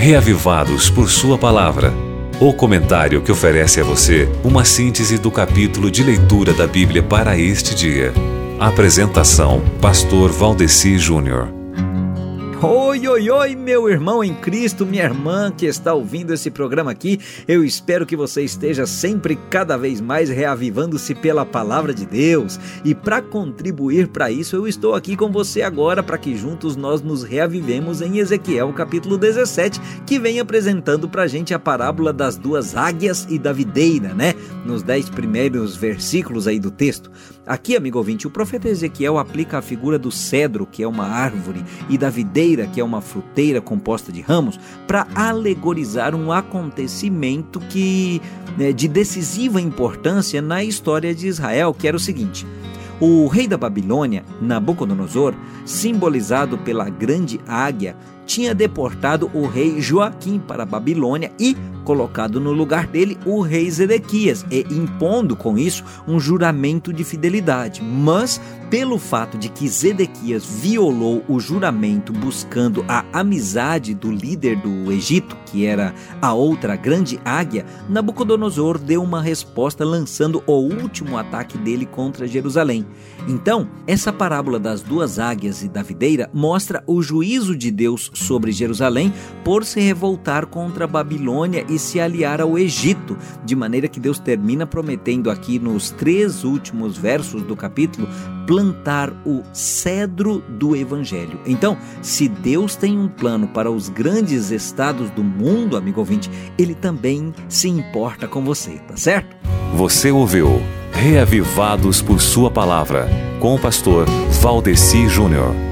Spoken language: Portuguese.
Reavivados por Sua Palavra. O comentário que oferece a você uma síntese do capítulo de leitura da Bíblia para este dia. Apresentação: Pastor Valdeci Júnior. Oi, meu irmão em Cristo, minha irmã que está ouvindo esse programa aqui. Eu espero que você esteja sempre cada vez mais reavivando-se pela palavra de Deus. E para contribuir para isso, eu estou aqui com você agora para que juntos nós nos reavivemos em Ezequiel capítulo 17, que vem apresentando para a gente a parábola das duas águias e da videira, né? Nos 10 primeiros versículos aí do texto. Aqui, amigo ouvinte, o profeta Ezequiel aplica a figura do cedro, que é uma árvore, e da videira, que é uma fruteira composta de ramos, para alegorizar um acontecimento de decisiva importância na história de Israel, que era o seguinte: o rei da Babilônia, Nabucodonosor, simbolizado pela grande águia, tinha deportado o rei Joaquim para a Babilônia e colocado no lugar dele o rei Zedequias, e impondo com isso um juramento de fidelidade. Mas, pelo fato de que Zedequias violou o juramento buscando a amizade do líder do Egito, que era a outra grande águia, Nabucodonosor deu uma resposta lançando o último ataque dele contra Jerusalém. Então, essa parábola das duas águias e da videira mostra o juízo de Deus sobre Jerusalém por se revoltar contra a Babilônia e se aliar ao Egito, de maneira que Deus termina prometendo aqui nos 3 últimos versos do capítulo plantar o cedro do Evangelho. Então, se Deus tem um plano para os grandes estados do mundo, amigo ouvinte, Ele também se importa com você, tá certo? Você ouviu Reavivados por Sua Palavra, com o pastor Valdeci Júnior.